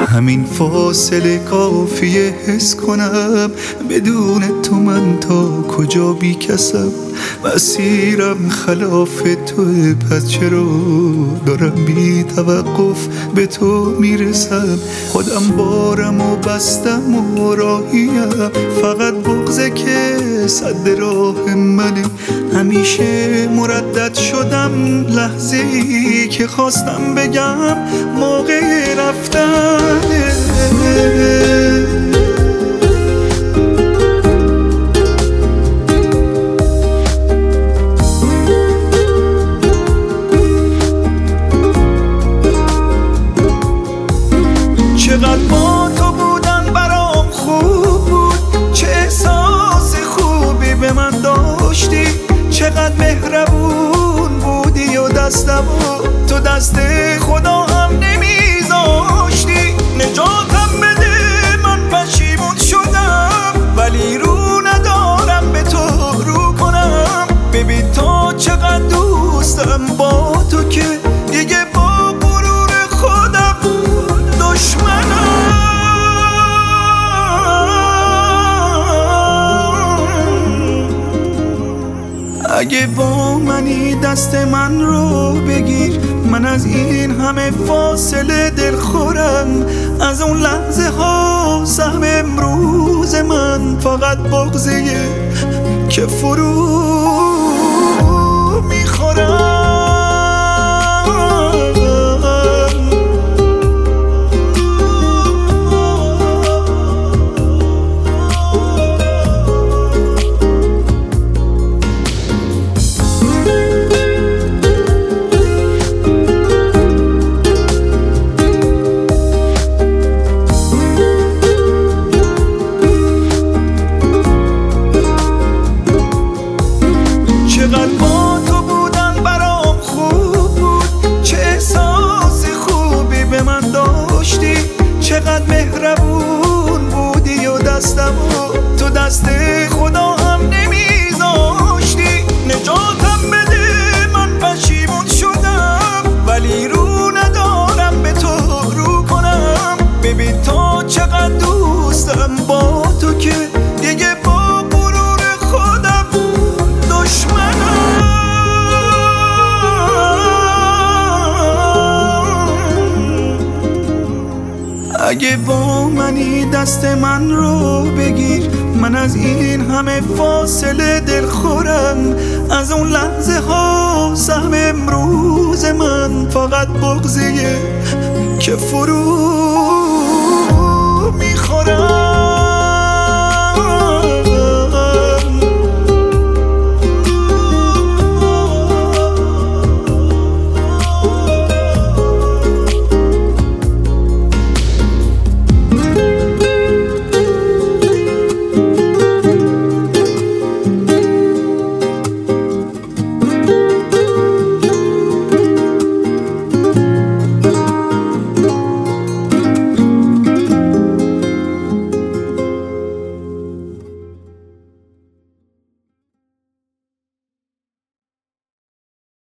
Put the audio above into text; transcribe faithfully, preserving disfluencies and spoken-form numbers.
همین فاصله کافیه حس کنم بدون تو من تا کجا بی کسم. مسیرم خلاف توه، پس چرا دارم بی توقف به تو میرسم. خودم بارم و بستم و راهیم، فقط بغضه که صد راه منه. همیشه مردد شدم لحظه ای که خواستم بگم موقع رفتنه. چقدر با تو بودن برام خوب بود، چه احساس خوبی به من داشتی. چقدر مهربون بودی و دستمو تو دست خدا هم نمیذاشتی. نجاتم بده من پشیمون شدم، ولی رو ندارم به تو رو کنم. ببین تا چقدر دوستم با تو که دیگه با غرور خودم دشمنم. اگه با منی دست من رو بگیر، من از این همه فاصله دل خورم. از اون لحظه ها سهم امروز من فقط بغضه که فرو میخورم. چقدر با تو بودن برام خوب بود، چه احساس خوبی به من داشتی. چقدر مهربون بودی و دستمو تو دست خدا هم نمیذاشتی. نجاتم بده من پشیمون شدم، ولی رو ندارم به تو رو کنم. ببین تا چقدر دوستم با تو که دیگه با غرور خودم دشمنم. اگه با منی دست من رو بگیر، من از این همه فاصله دل خورم. از اون لحظه ها سهم امروز من فقط بغضه که فرو